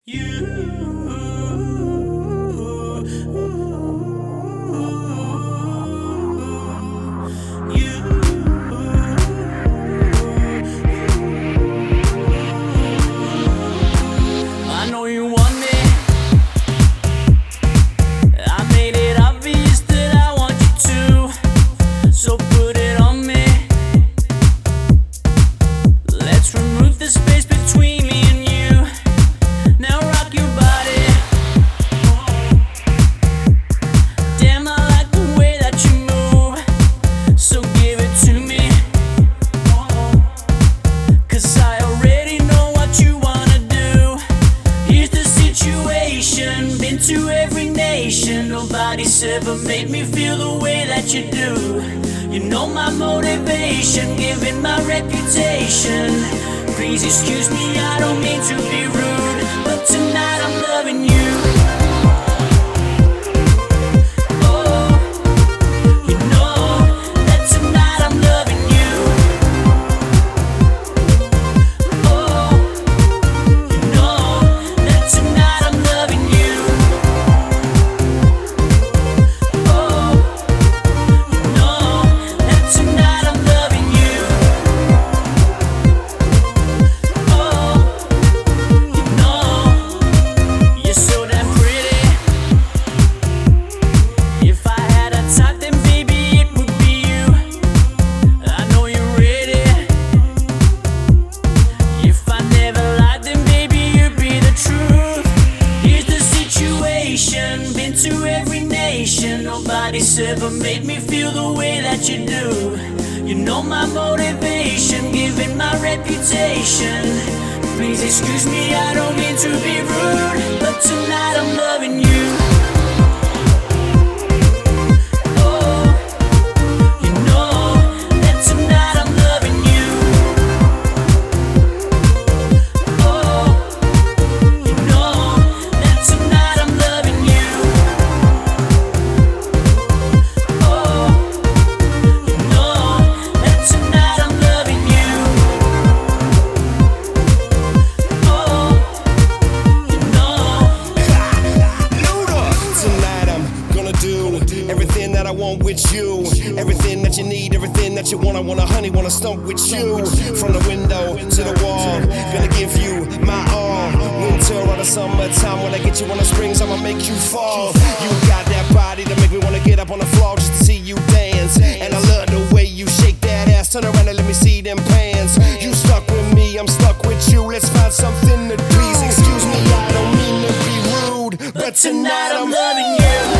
I know you want me. I made it obvious that I want you to, so put it on me. Let's remove the space between me and you. Now rock your body. Damn, I like the way that you move, so give it to me. 'Cause I already know what you wanna do. Here's the situation, been to every nation. Nobody's ever made me feel the way that you do. You know my motivation, given my reputation. Please excuse me, I don't mean to be rude, but tonight I'm loving you. Oh, you know that tonight I'm loving you. Oh, you know that tonight I'm loving you. Oh, you know that tonight I'm loving you. Oh, you know you're so damn pretty. If I had a type, then baby it would be you. I know you're ready. If I never lied, then baby you'd be the truth. Here's the situation, been to every nation. Nobody's ever made me feel the way that you do. You know my motivation, given my reputation. Please excuse me, I don't mean to be rude, but tonight I'm loving you. Oh, you know that tonight I'm loving you. Oh, you know that tonight I'm loving you. Oh, you know that tonight I'm loving you. Oh, you know. Tonight I'm gonna do everything that I want with you. Everything that you need, everything that you want. I want a honey, wanna stomp with you. From the window to the wall, gonna give you my all. Winter or the summertime, when I get you on the springs, I'ma make you fall. You got that body that make me wanna get up on the floor just to see you dance. And I love the way you shake that ass. Turn around and let me see them pants. You stuck with me, I'm stuck with you. Let's find something to please. Excuse me, I don't mean to be rude, but tonight I'm loving you.